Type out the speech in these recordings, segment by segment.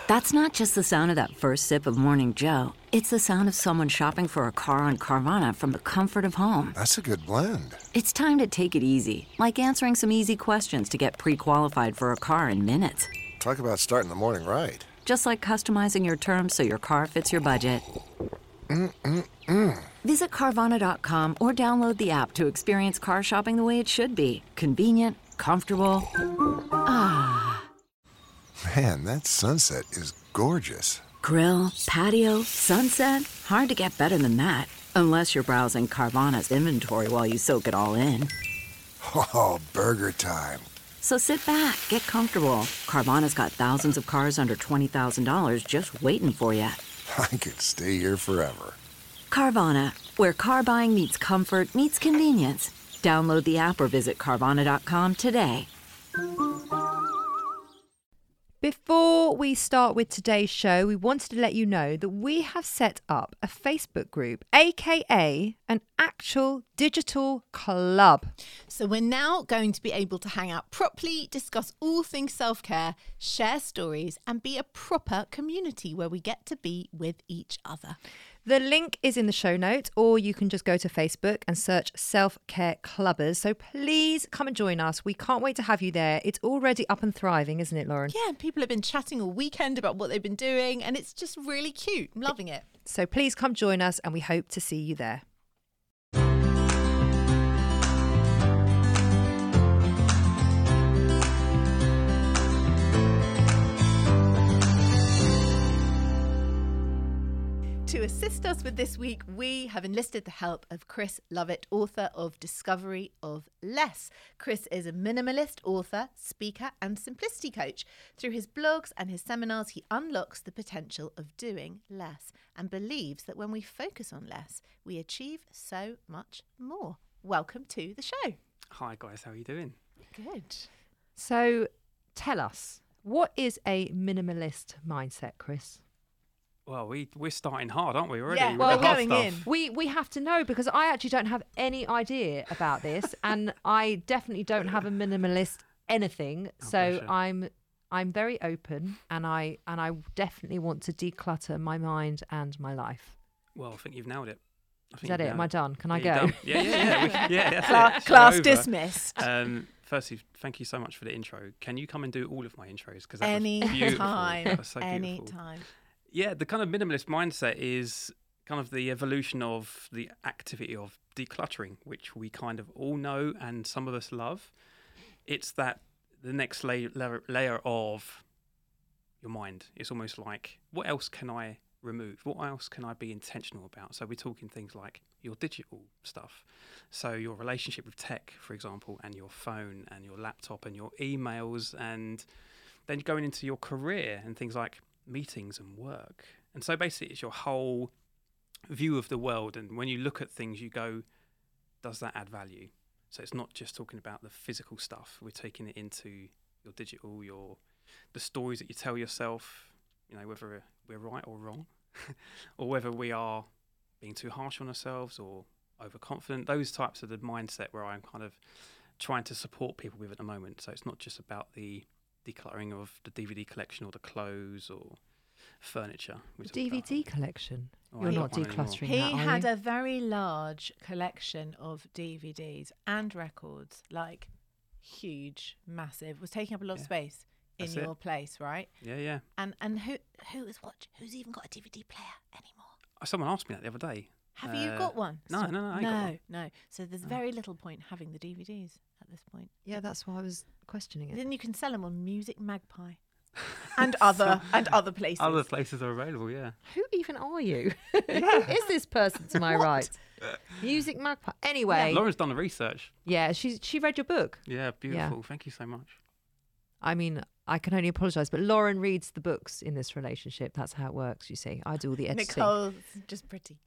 That's not just the sound of that first sip of Morning Joe. It's the sound of someone shopping for a car on Carvana from the comfort of home. That's a good blend. It's time to take it easy, like answering some easy questions to get pre-qualified for a car in minutes. Talk about starting the morning right. Just like customizing your terms so your car fits your budget. Visit Carvana.com or download the app to experience car shopping the way it should be. Convenient, comfortable. Man, that sunset is gorgeous. Grill, patio, sunset. Hard to get better than that. Unless you're browsing Carvana's inventory while you soak it all in. Oh, burger time. So sit back, get comfortable. Carvana's got thousands of cars under $20,000 just waiting for you. I could stay here forever. Carvana, where car buying meets comfort meets convenience. Download the app or visit Carvana.com today. Before we start with today's show, we wanted to let you know that we have set up a Facebook group, aka an actual digital club. So we're now going to be able to hang out properly, discuss all things self-care, share stories, and be a proper community where we get to be with each other. The link is in the show notes, or you can just go to Facebook and search Self-Care Clubbers. So please come and join us. We can't wait to have you there. It's already up and thriving, isn't it, Lauren? Yeah, and people have been chatting all weekend about what they've been doing, and it's just really cute. I'm loving it. So please come join us, and we hope to see you there. To assist us with this week, we have enlisted the help of Chris Lovett, author of Discovery of Less. Chris is a minimalist author, speaker, and simplicity coach. Through his blogs and his seminars, he unlocks the potential of doing less and believes that when we focus on less, we achieve so much more. Welcome to the show. Hi guys, how are you doing? Good. So tell us, what is a minimalist mindset, Chris? Well, we're starting hard, aren't we, already? Yeah, with well, the hard going stuff. in. We have to know, because I actually don't have any idea about this, and I definitely don't have a minimalist anything. So bless you. I'm very open, and I definitely want to declutter my mind and my life. Well, I think you've nailed it. Is that it? Am I done? Can I Yeah, go? you're done. Yeah, that's it. Class Show over. dismissed. Firstly, thank you so much for the intro. Can you come and do all of my intros? Because that Any was beautiful. time. That was so Any beautiful. time. Yeah, the kind of minimalist mindset is kind of the evolution of the activity of decluttering, which we kind of all know and some of us love. It's that the next layer of your mind. It's almost like, what else can I remove? What else can I be intentional about? So we're talking things like your digital stuff. So your relationship with tech, for example, and your phone and your laptop and your emails, and then going into your career and things like meetings and work. And so basically it's your whole view of the world, and when you look at things you go, does that add value? So it's not just talking about the physical stuff, we're taking it into your digital, the stories that you tell yourself, you know, whether we're right or wrong or whether we are being too harsh on ourselves or overconfident. Those types of the mindset where I'm kind of trying to support people with at the moment. So it's not just about the decluttering of the DVD collection or the clothes or furniture. DVD collection? Oh, You're I not got one anymore. decluttering He that, are had you? a very large collection of DVDs and records, like huge, massive. Was taking up a lot of Yeah. space in That's your it. place, right? Yeah. And who's even got a DVD player anymore? Someone asked me that the other day. Have you got one? No, I ain't got one. No. So there's very little point having the DVDs at this point. Yeah, that's why I was questioning it. Then you can sell them on Music Magpie and other places. Other places are available, yeah. Who even are you? Who is this person to my right? Music Magpie. Anyway, Lauren's done the research. yeah, she read your book. Yeah, beautiful. Thank you so much. I mean, I can only apologise, but Lauren reads the books in this relationship. That's how it works, you see. I do all the editing. Nicole's just pretty.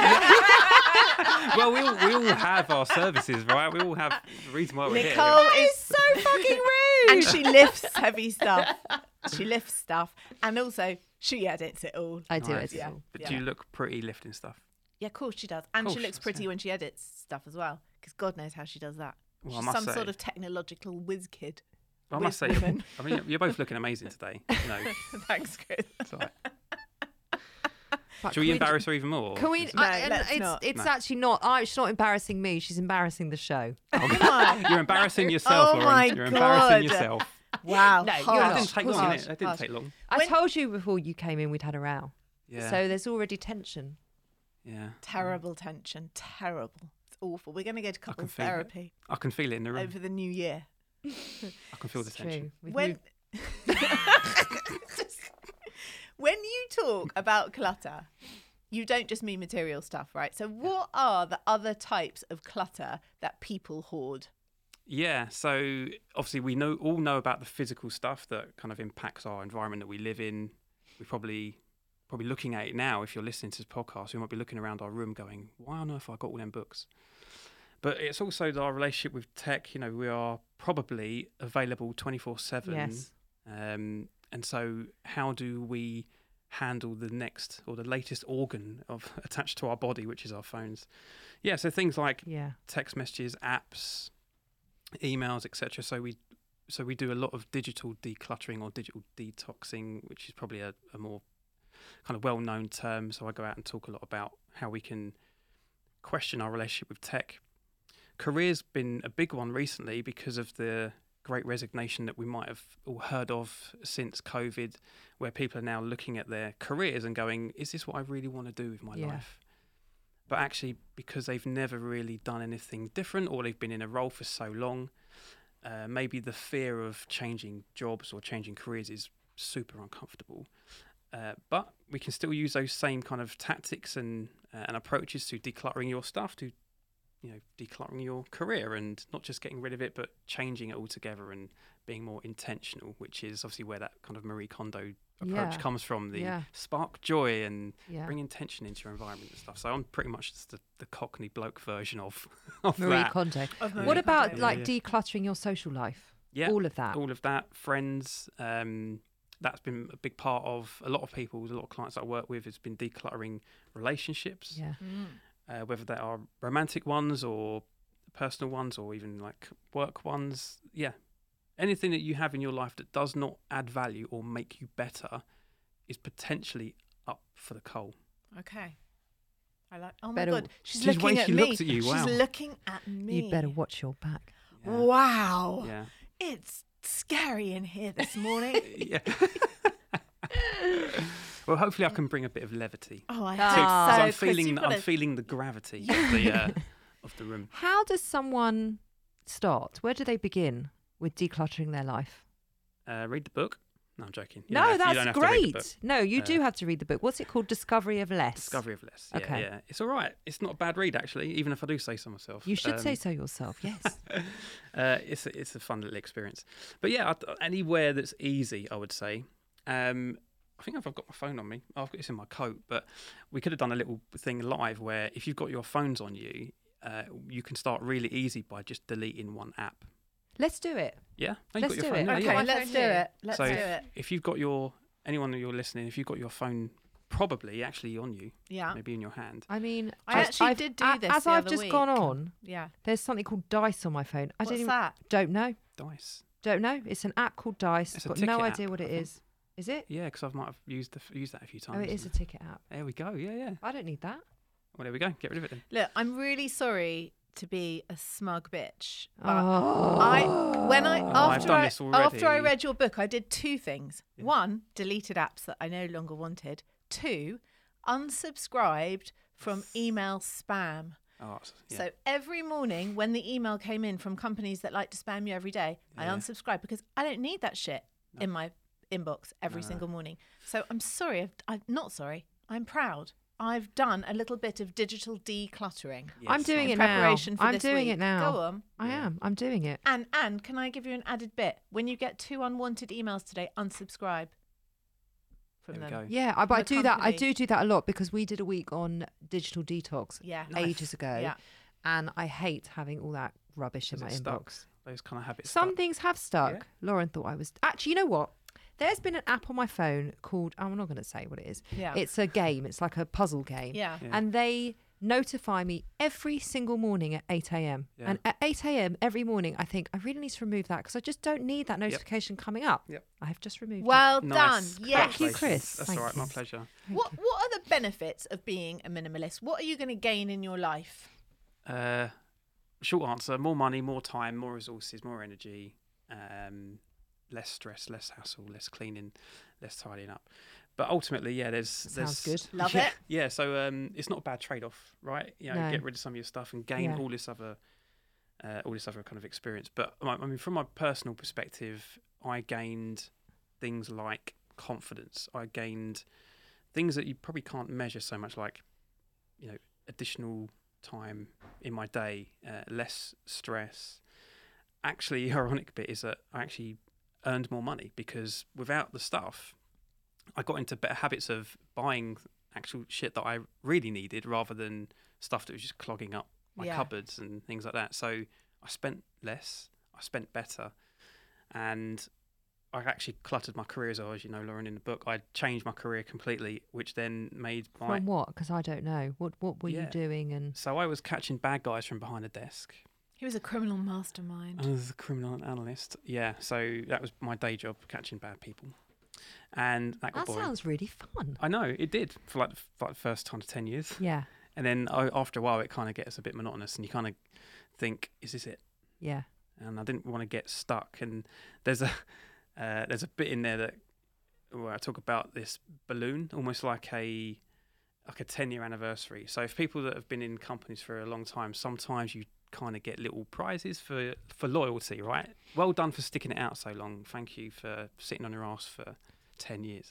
Well, we all have our services, right? We all have the reason why we're Nicole here. is so fucking rude. And she lifts heavy stuff. She lifts stuff. And also, she edits it all. I do Nice. it all. But Yeah. do you look pretty lifting stuff? Yeah, of course she does. And she Course, looks that's pretty it. when she edits stuff as well. Because God knows how she does that. Well, I She's must some say- sort of technological whiz kid. I must say, women. I mean, you're both looking amazing today. You know, Thanks, Chris. it's all right. But Should we embarrass her even more? Can we? Is it- No, and let's it's not. it's No. actually not. She's not embarrassing me. She's embarrassing the show. You're embarrassing yourself, Oh Lauren. my You're embarrassing God. yourself. Wow. No, you're harsh. not. That didn't take long, Harsh, did it? That didn't harsh. take long. I When- told you before you came in we'd had a row. Yeah. So there's already tension. Yeah. Terrible tension. Terrible. It's awful. We're going to go to couples feel it. therapy I can feel it in the room. over the new year. I can feel the It's tension. true. We've When moved- when you talk about clutter, you don't just mean material stuff, right? So what are the other types of clutter that people hoard? Yeah, so obviously we all know about the physical stuff that kind of impacts our environment that we live in. We're probably looking at it now. If you're listening to this podcast, we might be looking around our room going, why on earth have I got all them books? But it's also our relationship with tech. You know, we are probably available 24/7. Yes. And so how do we handle the next or the latest organ of attached to our body, which is our phones? Yeah, so things like Yeah. text messages, apps, emails, etc. So we do a lot of digital decluttering or digital detoxing, which is probably a more kind of well-known term. So I go out and talk a lot about how we can question our relationship with tech. Career's been a big one recently because of the great resignation that we might have all heard of since COVID, where people are now looking at their careers and going, is this what I really want to do with my Yeah. life? But actually, because they've never really done anything different or they've been in a role for so long, maybe the fear of changing jobs or changing careers is super uncomfortable. But we can still use those same kind of tactics and approaches to decluttering your stuff, to decluttering your career, and not just getting rid of it, but changing it altogether and being more intentional, which is obviously where that kind of Marie Kondo approach Yeah. comes from, the Yeah. spark joy and Yeah. bring intention into your environment and stuff. So I'm pretty much just the Cockney bloke version of Marie that. Kondo. Marie What about Kondo. like Yeah. decluttering your social life? Yeah, All of that. all of that, friends. That's been a big part of a lot of people's, a lot of clients that I work with, has been decluttering relationships. Yeah. Whether they are romantic ones or personal ones or even like work ones. Yeah. Anything that you have in your life that does not add value or make you better is potentially up for the coal. Okay. I like. Oh my Better- God, she's She's looking way at she me. looks at you, wow. She's looking at me. You'd better watch your back. Yeah. Wow. Yeah. It's scary in here this morning. Yeah. Well, hopefully I can bring a bit of levity. Oh, I Ah. hope Because so. I'm Chris, feeling you've got I'm a- feeling the gravity of the room. How does someone start? Where do they begin with decluttering their life? Read the book. No, I'm joking. You No, don't have- you that's don't have to read the book. great. No, you do have to read the book. What's it called? Discovery of Less. Discovery of Less. Yeah, Okay. yeah. It's all right. It's not a bad read, actually, even if I do say so myself. You should say so yourself. Yes. It's a fun little experience. But yeah, anywhere that's easy, I would say. I think I've got my phone on me. I've got this in my coat, but we could have done a little thing live where if you've got your phones on you, you can start really easy by just deleting one app. Let's do it. Yeah? Oh, you've Let's got your do phone it. there, Okay, yeah. my let's phone do here. it. Let's So do it. if you've got anyone that you're listening, if you've got your phone probably actually on you, Yeah. maybe in your hand. I mean, I actually did do this As the I've other just week. gone on, Yeah. there's something called Dice on my phone. I What's that? don't know. Dice. Don't know. It's an app called Dice. It's a Got no ticket idea app, what I it think. is. Is it? Yeah, because I might have used that a few times. Oh, it is a ticket app. There we go. Yeah, yeah. I don't need that. Well, there we go. Get rid of it then. Look, I'm really sorry to be a smug bitch, but Oh. I've done this already. after I read your book, I did two things. One, deleted apps that I no longer wanted. Two, unsubscribed from email spam. Oh, yeah. So every morning when the email came in from companies that like to spam you every day, I Yeah. unsubscribed because I don't need that shit in my inbox every single morning. So I'm sorry. I'm not sorry. I'm proud. I've done a little bit of digital decluttering. I'm Yes, doing I- it now. preparation for I'm this doing week. it now. Go on. I am. I'm doing it. And can I give you an added bit? When you get 2 unwanted emails today, unsubscribe from There we them. go. Yeah, but I The do that. I company. do that a lot because we did a week on digital detox Yeah. ages ago, Yeah. and I hate having all that rubbish in Is my it stuck? inbox. Those kind of habits. Some stuck. things have stuck. Yeah. Lauren thought I was actually. You know what? There's been an app on my phone called. I'm not going to say what it is. Yeah. It's a game. It's like a puzzle game. Yeah. Yeah. And they notify me every single morning at 8 a.m. Yeah. And at 8 a.m. every morning, I think I really need to remove that because I just don't need that notification coming up. Yep. I have just removed Well Nice. done. Yes. Thank you, Chris. That's Thank all right. you. My pleasure. it. What are the benefits of being a minimalist? What are you going to gain in your life? Short answer: more money, more time, more resources, more energy, less stress, less hassle, less cleaning, less tidying up. But ultimately, yeah, Sounds good. Love yeah, it. Yeah, so it's not a bad trade-off, right? You know, No. get rid of some of your stuff and gain Yeah. all this other kind of experience. But I mean, from my personal perspective, I gained things like confidence. I gained things that you probably can't measure so much, like, you know, additional time in my day, less stress. Actually, the ironic bit is that I actually earned more money because without the stuff, I got into better habits of buying actual shit that I really needed rather than stuff that was just clogging up my Yeah. cupboards and things like that. So I spent less, I spent better, and I actually cluttered my career as well, as you know, Lauren, in the book. I changed my career completely, which then made my... From what? Because I don't know. What were you Yeah. doing? And So I was catching bad guys from behind a desk. He was a criminal mastermind. I was a criminal analyst. Yeah, so that was my day job, catching bad people. And that got that boring. sounds really fun. I know, it did for like the first kind of 10 years. Yeah. And then after a while, it kind of gets a bit monotonous and you kind of think, is this it? Yeah. And I didn't want to get stuck. And there's a bit in there where I talk about this balloon, almost like a 10-year anniversary. So if people that have been in companies for a long time, sometimes you kind of get little prizes for loyalty, right? Well done for sticking it out so long. Thank you for sitting on your ass for 10 years.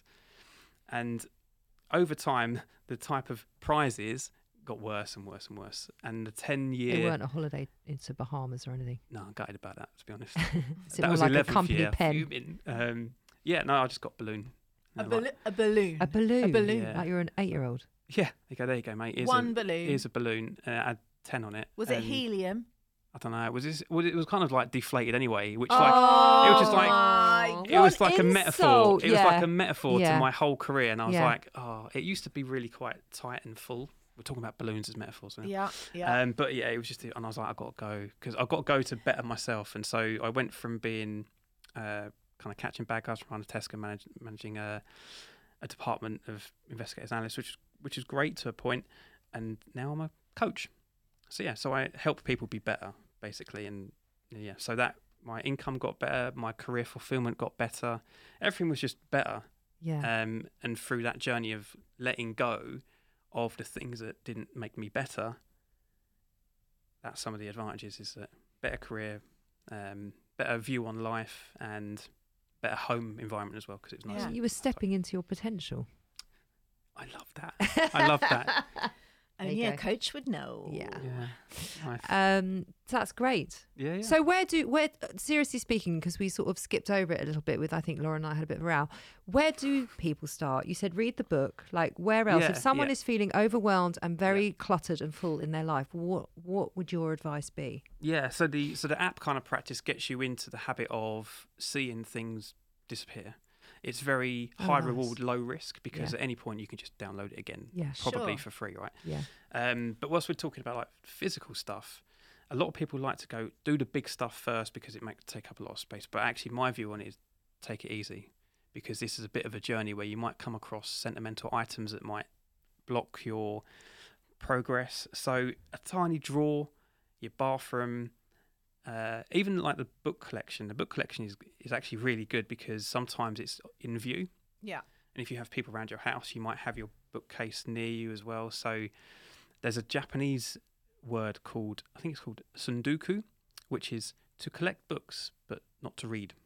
And over time, the type of prizes got worse and worse and worse. And the 10-year... It weren't a holiday into Bahamas or anything. No, I'm gutted about that, to be honest. Is it That more was like a 11th company year, pen? fuming. Yeah, no, I just got balloon. A And I'm like, balloon. A balloon. A balloon. Yeah. Like you're an 8-year-old. yeah, there you go, mate. Here's One balloon. Here's a balloon. I had 10 on it. Was it and helium? I don't know. It was kind of like deflated anyway, which Oh, like it was just like my it was what like a metaphor. insult. It was Yeah. like a metaphor Yeah. to my whole career, and I was Yeah. like, oh, it used to be really quite tight and full. We're talking about balloons as metaphors. Now. Yeah. But yeah, it was just, and I was like, I've got to go because I've got to go to better myself. And so I went from being kind of catching bad guys from behind a desk and managing a department of investigators and analysts, which is great to a point. And now I'm a coach. So yeah, so I help people be better, basically. And yeah, so that my income got better, my career fulfillment got better. Everything was just better. Yeah. And through that journey of letting go of the things that didn't make me better, that's some of the advantages, is that better career, better view on life, and better home environment as well, because it was nice. Yeah. You were stepping into your potential. I love that. I love that. There Only you a go. coach would know. Yeah. Yeah. Nice. So that's great. Yeah. So where seriously speaking, because we sort of skipped over it a little bit with, I think Laura and I had a bit of a row. Where do people start? You said read the book. Like where else? Yeah, If someone yeah. is feeling overwhelmed and very cluttered and full in their life, what would your advice be? Yeah, so the app kind of practice gets you into the habit of seeing things disappear. It's very Oh, high nice. reward, low risk, because Yeah. at any point you can just download it again, Yeah. probably Sure. for free, right? Yeah. But whilst we're talking about like physical stuff, a lot of people like to go do the big stuff first because it might take up a lot of space. But actually, my view on it is take it easy, because this is a bit of a journey where you might come across sentimental items that might block your progress. So a tiny drawer, your bathroom, even like the book collection. The book collection is actually really good because sometimes it's in view. Yeah. And if you have people around your house, you might have your bookcase near you as well. So there's a Japanese word called, I think it's called sunduku, which is to collect books but not to read.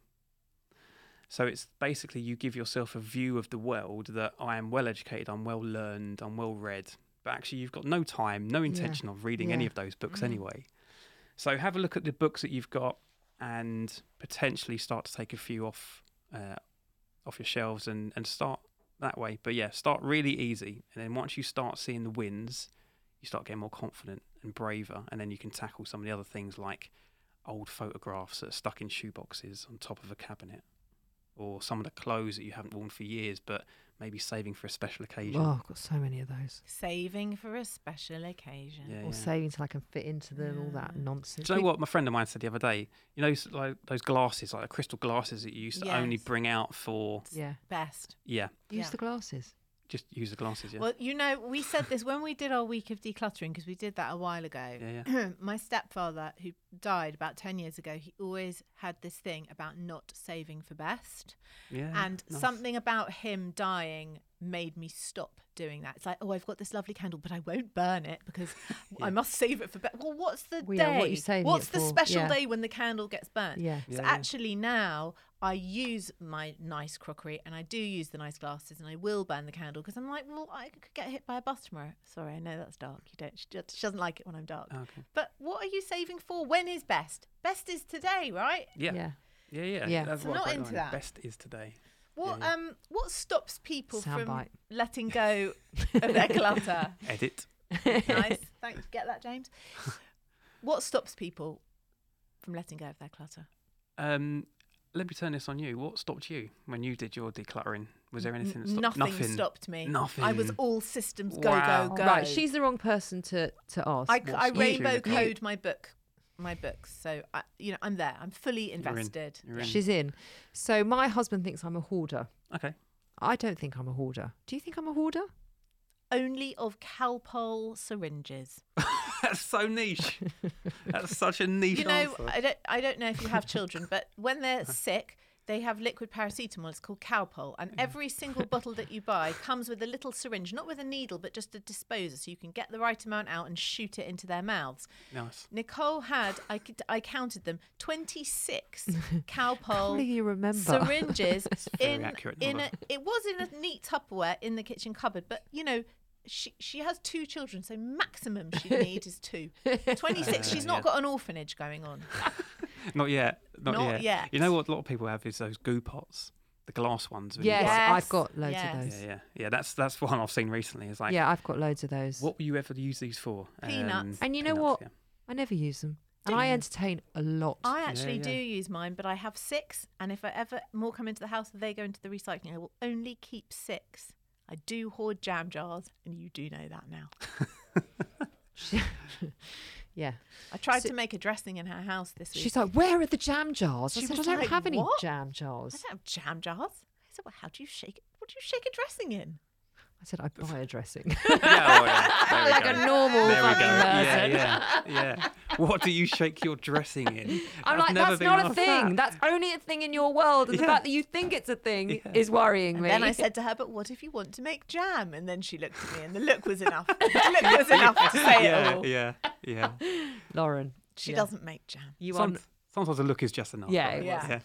So it's basically you give yourself a view of the world that I am well educated, I'm well learned, I'm well read, but actually you've got no time, no intention of reading any Yeah. of those books anyway. So have a look at the books that you've got and potentially start to take a few off your shelves and start that way. But yeah, start really easy. And then once you start seeing the wins, you start getting more confident and braver. And then you can tackle some of the other things like old photographs that are stuck in shoeboxes on top of a cabinet or some of the clothes that you haven't worn for years, but maybe saving for a special occasion. Oh, I've got so many of those. Saving for a special occasion. Yeah, Or yeah. saving till I can fit into them, all that nonsense. Do you know what my friend of mine said the other day? You know, like those glasses, like the crystal glasses that you used to only Yes. bring out for. Yeah. Best. Yeah, Use Yeah. the glasses. just use the glasses. Yeah. Well, you know, we said this when we did our week of decluttering, because we did that a while ago. Yeah, My stepfather, who died about 10 years ago, he always had this thing about not saving for best. yeah. And nice. something about him dying made me stop doing that. It's like, oh, I've got this lovely candle, but I won't burn it because I must save it for best. Well, what's the Well, day? yeah, what are you saving What's it the for? special Yeah. day when the candle gets burnt? Yeah. So Yeah, yeah. actually now I use my nice crockery and I do use the nice glasses and I will burn the candle because I'm like, well, I could get hit by a bus tomorrow. Sorry, I know that's dark. You don't. She doesn't like it when I'm dark. Oh, okay. But what are you saving for? When is best? Best is today, right? Yeah. Yeah. Yeah. Yeah. Yeah. That's So what I not quite into like. that. Best is today. What Yeah, what stops people from Soundbite. letting go of their clutter? Edit. Nice. Thanks. Get that, James. What stops people from letting go of their clutter? Let me turn this on you. What stopped you when you did your decluttering? Was there anything that stopped? Nothing stopped me. Nothing. I was all systems go, Wow. go, go. Right, she's the wrong person to ask. I What's rainbow you- code my books. So, I'm there. I'm fully You're in. invested. You're in. She's in. So my husband thinks I'm a hoarder. Okay. I don't think I'm a hoarder. Do you think I'm a hoarder? Only of Calpol syringes. That's so niche. That's such a niche You know, answer. I don't know if you have children, but when they're sick, they have liquid paracetamol. It's called Calpol, and every single bottle that you buy comes with a little syringe, not with a needle, but just a disposer, so you can get the right amount out and shoot it into their mouths. Nice. Nicole had, I counted them, 26 How Calpol do you remember? syringes very in accurate in a, number. it was in a neat Tupperware in the kitchen cupboard, but you know. She has 2 children, so maximum she need is 2. 26. She's not yeah. got an orphanage going on. Not yet. Not yet. You know what a lot of people have is those goo pots, the glass ones. when you Yes, buy- Yes, I've got loads yes. of those. Yeah. That's one I've seen recently. It's like, Yeah, I've got loads of those. what will you ever use these for? Peanuts. And you know peanuts, what? yeah. I never use them. Do And I you? entertain a lot. I actually yeah. do use mine, but I have 6, and if I ever more come into the house, they go into the recycling. I will only keep 6. I do hoard jam jars, and you do know that now. Yeah. I tried So- to make a dressing in her house this week. She's like, where are the jam jars? I She said, I was don't like, have any "What?" jam I jars. don't have jam jars. I said, well, how do you shake it? What do you shake a dressing in? I said, I buy a dressing. Yeah, oh, yeah. There we Like go. a normal There we fucking go. person. Yeah. What do you shake your dressing in? I'm I've like, never that's been not a asked thing. that. That's only a thing in your world. And the Yeah. fact that you think it's a thing Yeah. is worrying And me. then I said to her, but what if you want to make jam? And then she looked at me, and the look was enough. The look was enough to say it all. Yeah. Lauren. She yeah. doesn't make jam. You Sometimes a look is just enough. Yeah, right? it Yeah.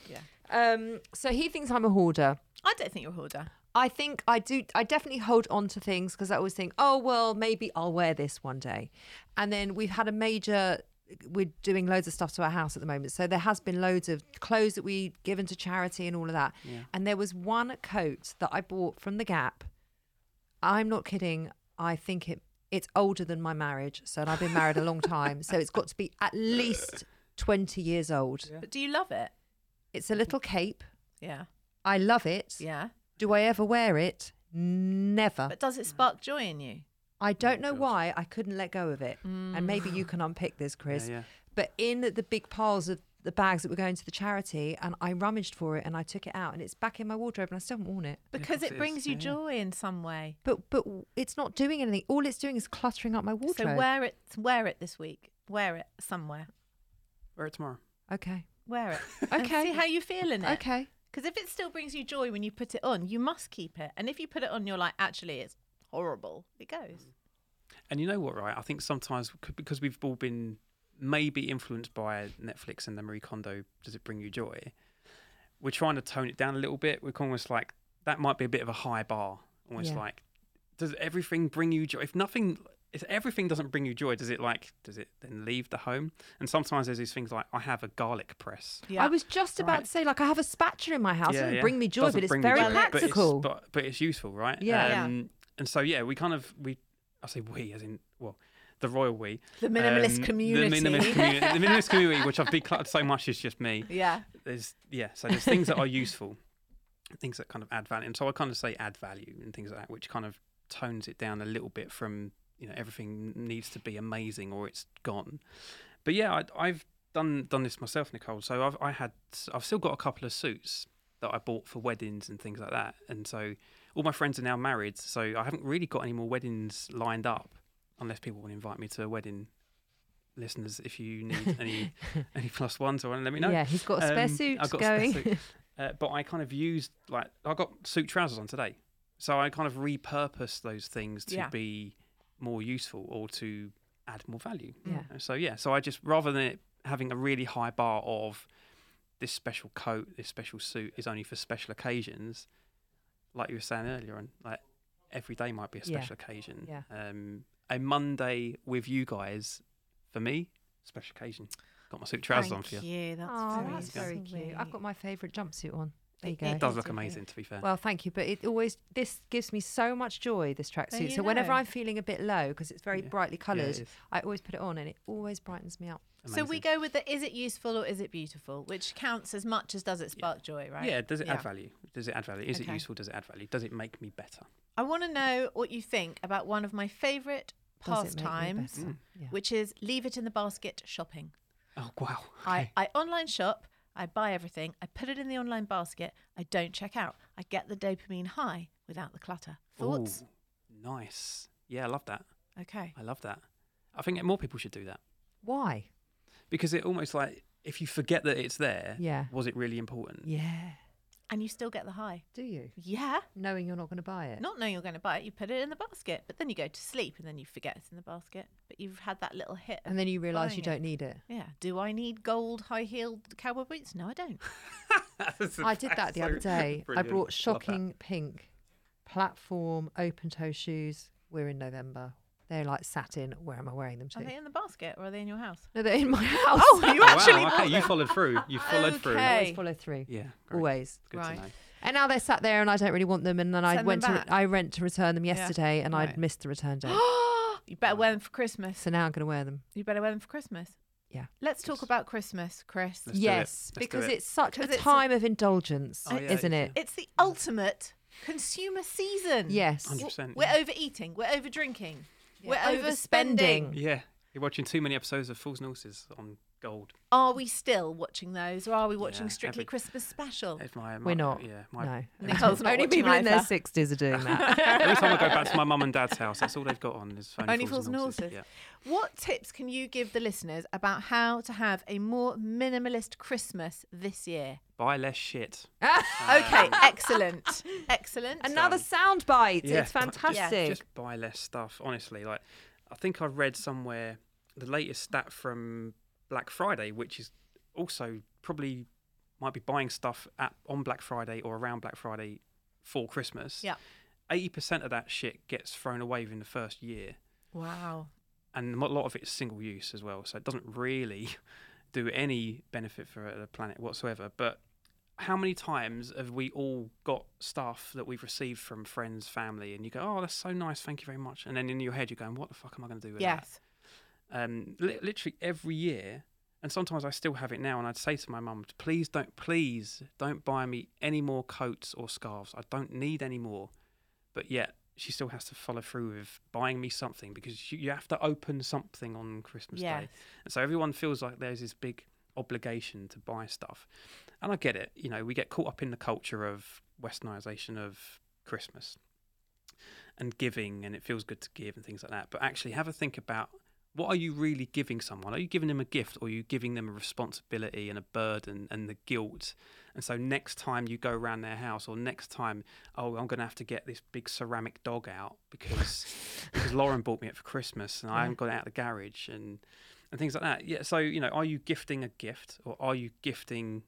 So he thinks I'm a hoarder. I don't think you're a hoarder. I think I do. I definitely hold on to things because I always think, oh, well, maybe I'll wear this one day. And then we've had we're doing loads of stuff to our house at the moment. So there has been loads of clothes that we given to charity and all of that. Yeah. And there was one coat that I bought from the Gap. I'm not kidding. I think it's older than my marriage. So and I've been married a long time. So it's got to be at least 20 years old. Yeah. But do you love it? It's a little cape. Yeah. I love it. Yeah. Do I ever wear it? Never. But does it spark joy in you? I don't know God. why I couldn't let go of it. And maybe you can unpick this, Chris. Yeah. But in the big piles of the bags that were going to the charity, and I rummaged for it and I took it out and it's back in my wardrobe and I still haven't worn it. Because course it it brings is, you yeah. joy in some way. But it's not doing anything. All it's doing is cluttering up my wardrobe. So wear it this week. Wear it somewhere. Wear it tomorrow. Okay. Wear it. And Okay. see how you feel in it. Okay. Because if it still brings you joy when you put it on, you must keep it. And if you put it on, you're like, actually, it's horrible. It goes. And you know what, right? I think sometimes because we've all been maybe influenced by Netflix and the Marie Kondo, Does It Bring You Joy? We're trying to tone it down a little bit. We're almost like, that might be a bit of a high bar. Almost Yeah. like, does everything bring you joy? If everything doesn't bring you joy, does it then leave the home? And sometimes there's these things like, I have a garlic press. Yeah. I was just about Right. to say, like, I have a spatula in my house. It doesn't bring me joy, Doesn't but it's bring me very joy, practical. But it's useful, right? Yeah. And so, yeah, I say we as in, well, the royal we. The minimalist community. The minimalist community, which I've decluttered so much, is just me. Yeah. So there's things that are useful. things that kind of add value. And so I kind of say add value and things like that, which kind of tones it down a little bit from, everything needs to be amazing or it's gone. But yeah, I've done this myself, Nicole. So I've still got a couple of suits that I bought for weddings and things like that. And so all my friends are now married, so I haven't really got any more weddings lined up, unless people want to invite me to a wedding. Listeners, if you need any plus ones, or let me know. Yeah, he's got a spare suit I've got going. A spare suit. But I kind of used, I got suit trousers on today, so I kind of repurposed those things to be more useful or to add more value. Yeah. So I just, rather than it having a really high bar of this special coat, this special suit is only for special occasions, like you were saying earlier on, like every day might be a special occasion. Yeah. A Monday with you guys, for me, special occasion. Got my suit trousers on for you. Thank you. That's very very sweet. cute. I've got my favourite jumpsuit on. There you go. It does look amazing, to be fair. Well, thank you. But this gives me so much joy, this There tracksuit. you So whenever know. I'm feeling a bit low, because it's very brightly coloured, it is. I always put it on and it always brightens me up. So we go with the is it useful or is it beautiful, which counts as much as does it spark joy, right? Yeah, does it add value? Does it add value? Is it Okay. useful? Does it add value? Does it make me better? I want to know what you think about one of my favourite Does it make me pastimes, better? Yeah. which is leave it in the basket shopping. Oh, wow. I online shop, I buy everything, I put it in the online basket, I don't check out. I get the dopamine high without the clutter. Thoughts? Ooh, nice. Yeah, I love that. Okay. I love that. I think more people should do that, Why? because it almost like, if you forget that it's there, Yeah. was it really important? Yeah. And you still get the high. Do you? Yeah. Knowing you're not going to buy it? Not knowing you're going to buy it, you put it in the basket, but then you go to sleep and then you forget it's in the basket. But you've had that little hit. And then you realise buying you it. don't need it. Yeah. Do I need gold high-heeled cowboy boots? No, I don't. I did that the other day. Brilliant. I brought Love that. shocking pink platform open toe shoes. We're in November. They're like satin. Where am I wearing them to? Are they in the basket or are they in your house? No, they're in my house. Oh, you Oh, actually wow, bought okay, you them. followed through. You followed through. Okay. Always follow through. Yeah, great. Always. Good Right. to know. And now they're sat there, and I don't really want them. And then I Send went them to back. I went to return them yesterday, and Right. I'd missed the return date. You better wear them for Christmas. So now I'm going to wear them. You better wear them for Christmas. Yeah. Let's talk about Christmas, Chris. Let's do it. Yes, Let's do because it. it's such a 'Cause it's a- time of indulgence, Oh, yeah, isn't it is, it? It's the ultimate consumer season. Yes. 100%. We're overeating. We're over drinking. We're Overspending. overspending. Yeah, you're watching too many episodes of Fools and Horses on Gold. Are we still watching those, or are we watching Yeah, Strictly every- Christmas Special? It's my, We're not. Yeah, No. Nicole's not Only watching people in their either. 60s are doing that. Every time I go back to my mum and dad's house, that's all they've got on is Only Fools and Horses. Yeah. What tips can you give the listeners about how to have a more minimalist Christmas this year? Buy less shit. Okay, excellent. Excellent. Another sound bite. Yeah, It's fantastic. Just buy less stuff. Honestly, like I think I read somewhere the latest stat from Black Friday, which is also probably might be buying stuff on Black Friday or around Black Friday for Christmas. Yeah. 80% of that shit gets thrown away within the first year, Wow. and a lot of it is single use as well. So it doesn't really do any benefit for the planet whatsoever. But how many times have we all got stuff that we've received from friends, family, and you go, "Oh, that's so nice, thank you very much," and then in your head you're going, "What the fuck am I going to do with that?" Yes. Literally every year, and sometimes I still have it now, and I'd say to my mum, please don't buy me any more coats or scarves. I don't need any more. But yet she still has to follow through with buying me something, because you have to open something on Christmas Yes. Day. And so everyone feels like there's this big obligation to buy stuff. And I get it. You know, we get caught up in the culture of westernisation of Christmas and giving, and it feels good to give and things like that. But actually have a think about, what are you really giving someone? Are you giving them a gift, or are you giving them a responsibility and a burden and the guilt? And so next time you go around their house, or next time, oh, I'm going to have to get this big ceramic dog out because Lauren bought me it for Christmas and I haven't got it out of the garage, and things like that. Yeah. So, you know, are you gifting a gift, or are you gifting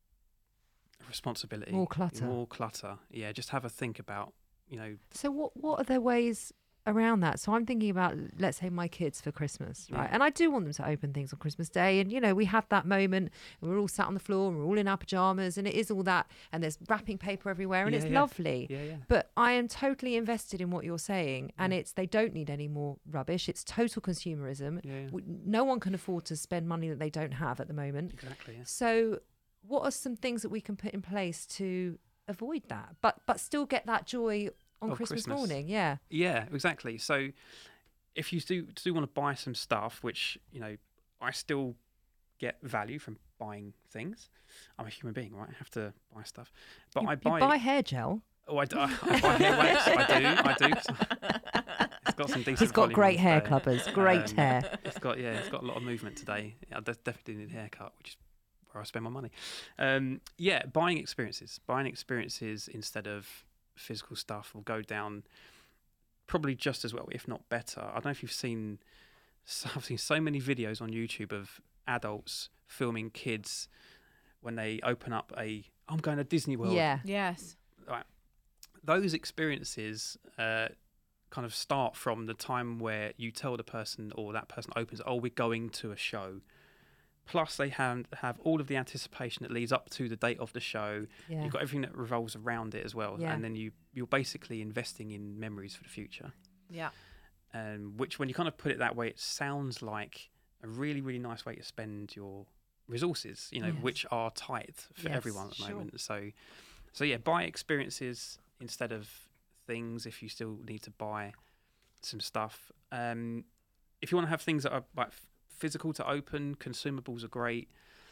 a responsibility? More clutter. More clutter. Yeah. Just have a think about, you know, So what are there ways around that? So I'm thinking about, let's say, my kids for Christmas, right? Yeah. And I do want them to open things on Christmas Day, and you know, we have that moment and we're all sat on the floor and we're all in our pajamas, and it is all that, and there's wrapping paper everywhere, and Yeah, it's yeah. lovely. Yeah. But I am totally invested in what you're saying, and it's, they don't need any more rubbish. It's total consumerism. Yeah. No one can afford to spend money that they don't have at the moment. Exactly. Yeah. So what are some things that we can put in place to avoid that, but still get that joy on Of Christmas Christmas. morning. Yeah. Yeah, exactly. So if you do want to buy some stuff, which, I still get value from buying things. I'm a human being, right? I have to buy stuff. But You I buy... buy hair gel. Oh, I buy hair wax. I do. It's got some decent He's got volume great on hair, today. clubbers. Great hair. It's got a lot of movement today. I definitely need a haircut, which is where I spend my money. Buying experiences instead of physical stuff will go down probably just as well, if not better. I don't know if you've seen. I've seen so many videos on YouTube of adults filming kids when they open up I'm going to Disney World. Yeah. Yes. Right. Those experiences kind of start from the time where you tell the person or that person opens, we're going to a show. Plus, they have all of the anticipation that leads up to the date of the show. Yeah. You've got everything that revolves around it as well. Yeah. And then you're basically investing in memories for the future. Yeah. Which, when you kind of put it that way, it sounds like a really, really nice way to spend your resources, Yes. which are tight for Yes, everyone at the sure. moment. So yeah, buy experiences instead of things if you still need to buy some stuff. If you want to have things that are like physical to open, consumables are great.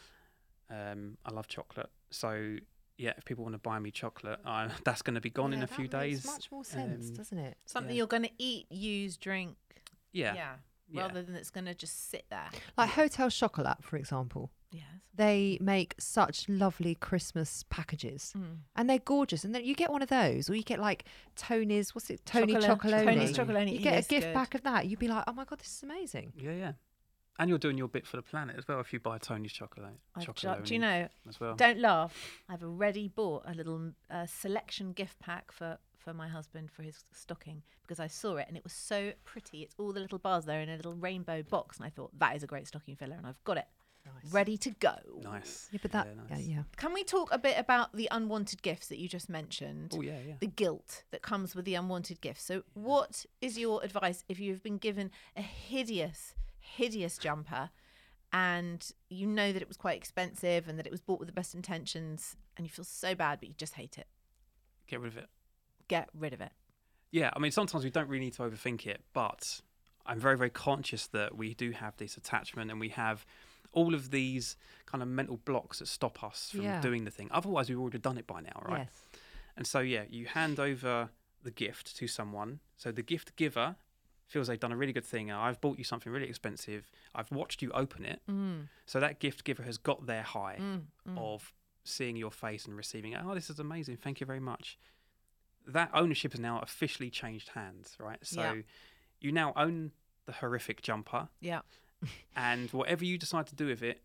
I love chocolate. So yeah, if people want to buy me chocolate, that's going to be gone in Yeah, a few that makes days. much more sense, doesn't it? Something Yeah. you're going to eat, use, drink. Yeah. Yeah. Rather than it's going to just sit there. Like Hotel Chocolat, for example. Yes. They make such lovely Christmas packages, and they're gorgeous. And then you get one of those, or you get like Tony's. What's it? Tony Chocolonely. Tony's Chocolonely. You He get a is gift good. pack of that. You'd be like, oh my god, this is amazing. Yeah. And you're doing your bit for the planet as well if you buy Tony's chocolate. Do you know? As well. Don't laugh. I've already bought a little selection gift pack for my husband for his stocking because I saw it and it was so pretty. It's all the little bars there in a little rainbow box, and I thought that is a great stocking filler, and I've got it ready to go. Nice. Yeah, but that, nice. yeah. Can we talk a bit about the unwanted gifts that you just mentioned? Oh yeah. The guilt that comes with the unwanted gifts. So what is your advice if you've been given a hideous jumper and you know that it was quite expensive and that it was bought with the best intentions and you feel so bad but you just hate it? Get rid of it. Get rid of it. Yeah, I mean, sometimes we don't really need to overthink it, but I'm very, very conscious that we do have this attachment and we have all of these kind of mental blocks that stop us from Yeah. doing the thing. Otherwise, we've already done it by now, right? Yes. And so, yeah, you hand over the gift to someone. So the gift giver feels they've done a really good thing. I've bought you something really expensive. I've watched you open it. So that gift giver has got their high of seeing your face and receiving it. Oh, this is amazing. Thank you very much. That ownership has now officially changed hands, right? So Yeah. you now own the horrific jumper, Yeah. and whatever you decide to do with it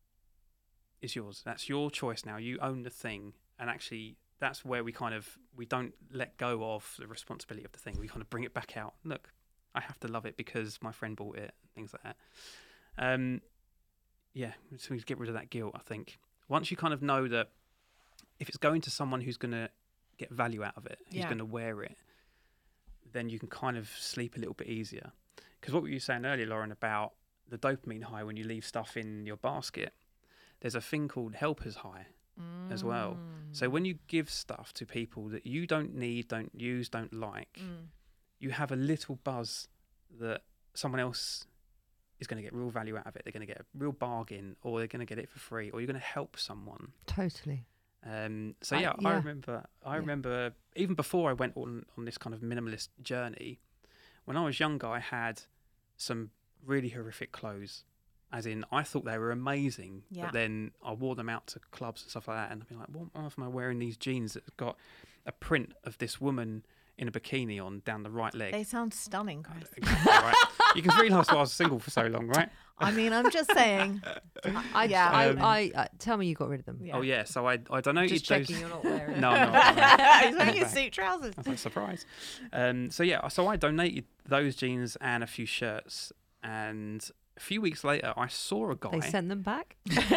is yours. That's your choice now. You own the thing, and actually that's where we don't let go of the responsibility of the thing. We kind of bring it back out. Look, I have to love it because my friend bought it, things like that. Yeah, so we get rid of that guilt, I think. Once you kind of know that if it's going to someone who's going to get value out of it, who's Yeah. going to wear it, then you can kind of sleep a little bit easier. Because what were you saying earlier, Lauren, about the dopamine high when you leave stuff in your basket? There's a thing called helper's high as well. So when you give stuff to people that you don't need, don't use, don't like, you have a little buzz that someone else is going to get real value out of it. They're going to get a real bargain, or they're going to get it for free, or you're going to help someone. Totally. So I remember even before I went on this kind of minimalist journey, when I was younger, I had some really horrific clothes. As in, I thought they were amazing, Yeah. but then I wore them out to clubs and stuff like that, and I'd be like, "What on earth am I wearing these jeans that's got a print of this woman in a bikini on down the right leg?" They sound stunning, Chris. Exactly right. You can realise why I was single for so long, right? I mean, I'm just saying. I tell me you got rid of them. Yeah. Oh yeah, so I donated Just those. checking you're not wearing. No, I'm not. He's wearing his suit trousers. That's a surprise. So I donated those jeans and a few shirts, and a few weeks later, I saw a guy. They sent them back.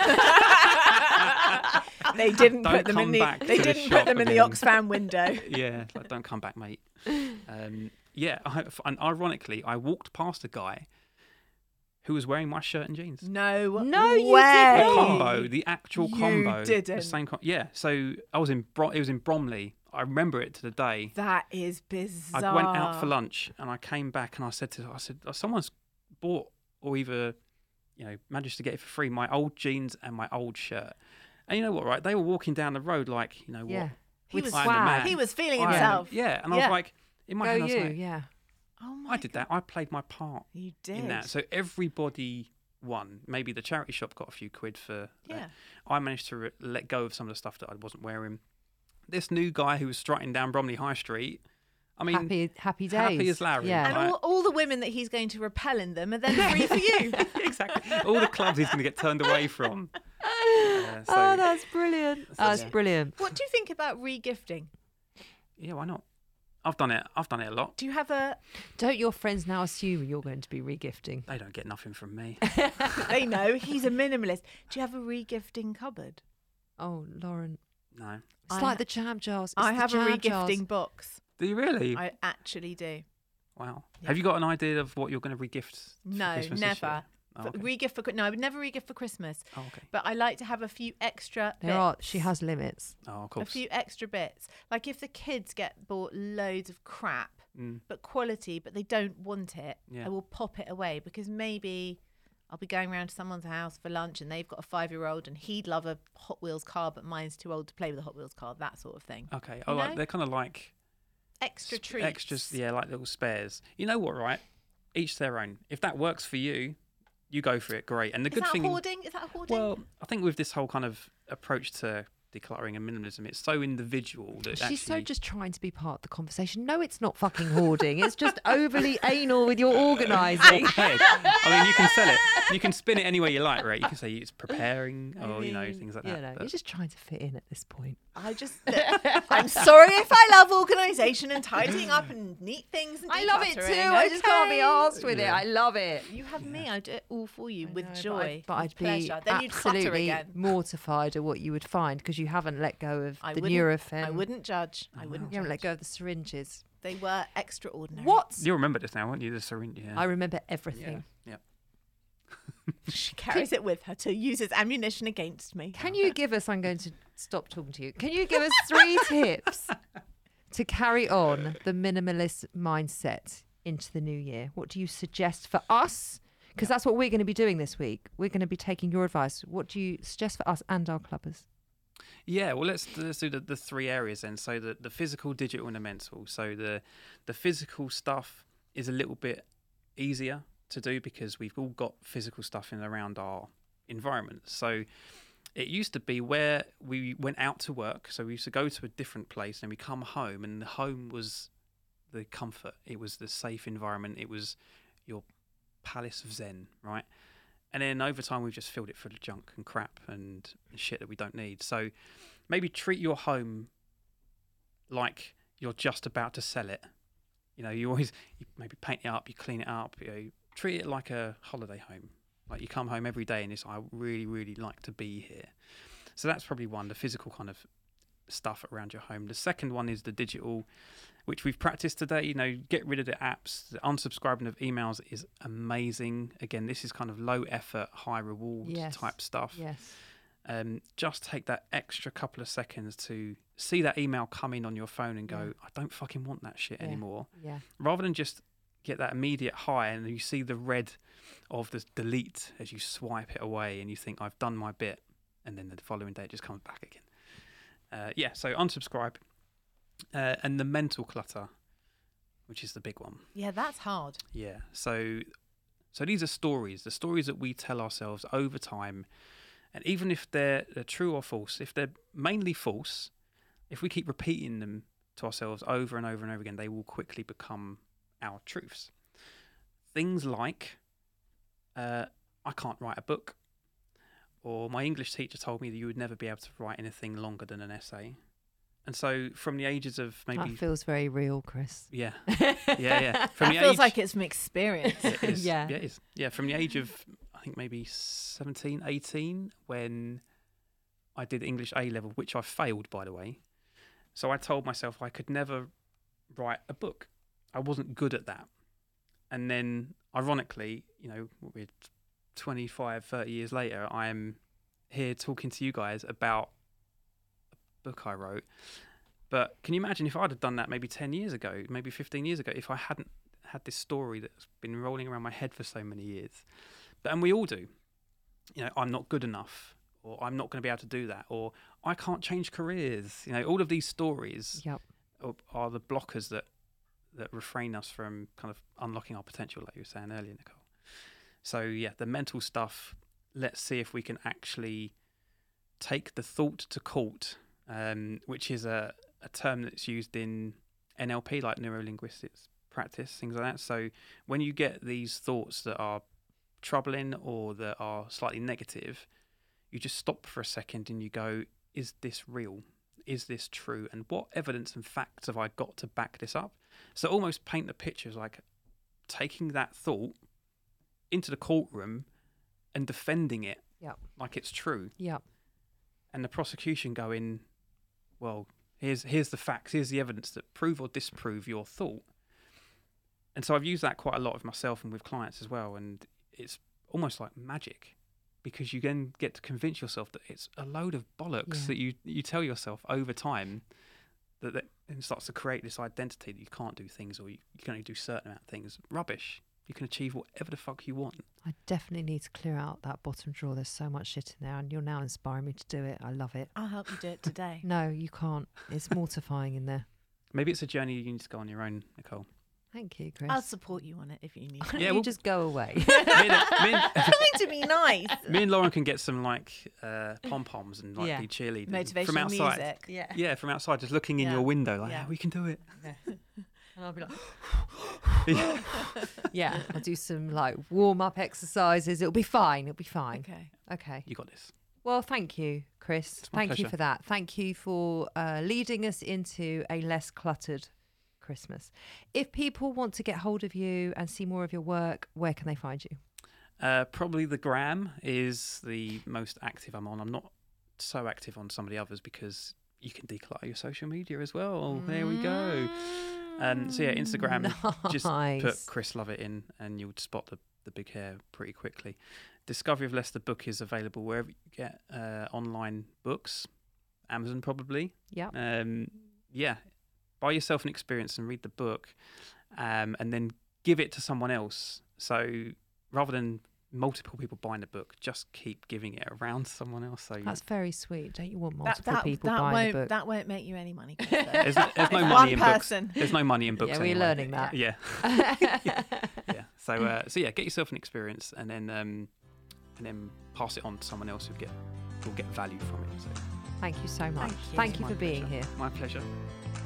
They didn't Don't put them in come the. back They to the didn't put shop them in the again. Oxfam window. Yeah, like, don't come back, mate. And ironically, I walked past a guy who was wearing my shirt and jeans. No, you way. did The not. combo, the actual You combo. didn't. The same yeah. So I was in it was in Bromley. I remember it to the day. That is bizarre. I went out for lunch and I came back and I said, someone's bought or either, managed to get it for free, my old jeans and my old shirt. And you know what, right? They were walking down the road like, Yeah. what? He With was I'm the swag. man. He was feeling I am- himself. Yeah. And I Yeah. was like, in my Go head, I was you, like, yeah. Oh my I did that. I played my part You did. in that. So everybody won. Maybe the charity shop got a few quid for Yeah. I managed to let go of some of the stuff that I wasn't wearing. This new guy who was strutting down Bromley High Street, I mean, Happy days. happy as Larry. Yeah. And Right. all the women that he's going to repel in them are then free for you. Exactly. All the clubs he's going to get turned away from. Oh, that's brilliant. That's yeah. brilliant. What do you think about re-gifting? Yeah, why not? I've done it a lot. Do you have a... Don't your friends now assume you're going to be regifting? They don't get nothing from me. They know he's a minimalist. Do you have a re-gifting cupboard? Oh, Lauren. No. It's I like ha- the jam jars. It's I the have a jam re-gifting jars. box. Do you really? I actually do. Wow. Yeah. Have you got an idea of what you're going to regift for No, Christmas this year? never. Oh, okay. Re-gift for... No, I would never re-gift for Christmas. Oh, okay. But I like to have a few extra There are. bits. She has limits. Oh, of A course. few extra bits. Like if the kids get bought loads of crap, Mm. but quality, but they don't want it, Yeah. I will pop it away because maybe I'll be going around to someone's house for lunch and they've got a 5-year-old and he'd love a Hot Wheels car, but mine's too old to play with a Hot Wheels car, that sort of thing. Okay. You Oh, like know? they're kind of like Extra treats. extras, yeah, like little spares. You know what, right? Each their own. If that works for you, you go for it. Great. And the Is good that thing, hoarding? Is that hoarding? well, I think with this whole kind of approach to decluttering and minimalism, it's so individual that She's so actually, just trying to be part of the conversation. No, it's not fucking hoarding. It's just overly anal with your organising. Okay. I mean, you can sell it. You can spin it any way you like, right? You can say it's preparing or, things like that. You're but- just trying to fit in at this point. I just, I'm sorry if I love organisation and tidying up and neat things and I love it too. decluttering, I just can't be okay? arsed with it. Yeah. I love it. You have me, I do it all for you with No, joy, but with I'd be pleasure. Then you'd clutter absolutely again. mortified at what you would find because you haven't let go of I the wouldn't- Nurofen. I wouldn't judge. I wouldn't You haven't let judge. go of the syringes. They were extraordinary. What? You remember this now, won't you? The syringe. Yeah. I remember yeah. everything. Yeah. She carries it with her to use as ammunition against me. Can you give us? I'm going to stop talking to you. Can you give us 3 tips to carry on the minimalist mindset into the new year? What do you suggest for us? Because that's what we're going to be doing this week. We're going to be taking your advice. What do you suggest for us and our clubbers? Yeah, well, let's do the 3 areas then. So the physical, digital, and the mental. So the physical stuff is a little bit easier to do because we've all got physical stuff in and around our environment. So it used to be where we went out to work. So we used to go to a different place and we come home, and the home was the comfort. It was the safe environment. It was your palace of Zen, right? And then over time, we've just filled it full of junk and crap and shit that we don't need. So maybe treat your home like you're just about to sell it. You maybe paint it up, you clean it up, treat it like a holiday home. Like you come home every day and it's, I really, really like to be here. So that's probably one, the physical kind of stuff around your home. The second one is the digital, which we've practiced today. Get rid of the apps. The unsubscribing of emails is amazing. Again, this is kind of low effort, high reward Yes. type stuff. Yes. Just take that extra couple of seconds to see that email come in on your phone and go, I don't fucking want that shit Yeah. anymore. Yeah. Rather than just get that immediate high and you see the red of the delete as you swipe it away and you think, I've done my bit. And then the following day it just comes back again. So unsubscribe. And the mental clutter, which is the big one. Yeah, that's hard. Yeah. So these are stories, the stories that we tell ourselves over time. And even if they're true or false, if they're mainly false, if we keep repeating them to ourselves over and over and over again, they will quickly become our truths. Things like, I can't write a book, or my English teacher told me that you would never be able to write anything longer than an essay. And so from the ages of maybe... That feels very real, Chris. Yeah. Yeah. From That the feels age, like it's from experience. Yeah, it is. Yeah. Yeah, it is. Yeah, from the age of, I think maybe 17, 18, when I did English A level, which I failed, by the way. So I told myself I could never write a book. I wasn't good at that. And then, ironically, we're 25, 30 years later, I'm here talking to you guys about a book I wrote. But can you imagine if I'd have done that maybe 10 years ago, maybe 15 years ago, if I hadn't had this story that's been rolling around my head for so many years? And we all do. I'm not good enough, or I'm not going to be able to do that, or I can't change careers. All of these stories Yep. are the blockers that refrain us from kind of unlocking our potential, like you were saying earlier, Nicole. So yeah, the mental stuff, let's see if we can actually take the thought to court, which is a term that's used in NLP, like neuro-linguistics practice, things like that. So when you get these thoughts that are troubling or that are slightly negative, you just stop for a second and you go, is this real? Is this true? And what evidence and facts have I got to back this up? So almost paint the picture as like taking that thought into the courtroom and defending it Yep. like it's true. Yep. And the prosecution going, well, here's the facts, here's the evidence that prove or disprove your thought. And so I've used that quite a lot with myself and with clients as well. And it's almost like magic, because you then get to convince yourself that it's a load of bollocks that you tell yourself over time, that it starts to create this identity that you can't do things, or you can only do certain amount of things. Rubbish. You can achieve whatever the fuck you want. I definitely need to clear out that bottom drawer. There's so much shit in there, and you're now inspiring me to do it. I love it. I'll help you do it today. No, you can't. It's mortifying in there. Maybe it's a journey you need to go on your own, Nicole. Thank you, Chris. I'll support you on it if you need. Why Yeah, don't you well- just go away. Trying to be nice. Me and Lauren can get some pom poms and Yeah. be cheerleading Motivational from outside. music. Yeah. Yeah, from outside, just looking in Yeah. your window, like, Yeah. we can do it. And I'll be like, Yeah. yeah, I'll do some like warm up exercises. It'll be fine. It'll be fine. Okay. Okay. You got this. Well, thank you, Chris. my Thank you pleasure. for that. Thank you for leading us into a less cluttered Christmas. If people want to get hold of you and see more of your work, where can they find you? Probably the Gram is the most active I'm on. I'm not so active on some of the others because you can declutter your social media as well. There we go. So yeah, Instagram, just Nice. put Chris Lovett in and you'll spot the big hair pretty quickly. Discovery of Less, the book, is available wherever you get online books. Amazon probably. Yeah. Yeah, buy yourself an experience and read the book, and then give it to someone else. So rather than multiple people buying the book, just keep giving it around to someone else. So That's very sweet. Don't you want multiple people that buying won't the book? that won't make you any money. there's no It's money one in person. books. There's no money in books. Yeah, we're anyway. learning that. Yeah. Yeah. So yeah, get yourself an experience and then pass it on to someone else who'll get value from it. So Thank you so much. Thank you. Thank you my for being pleasure. here. My pleasure.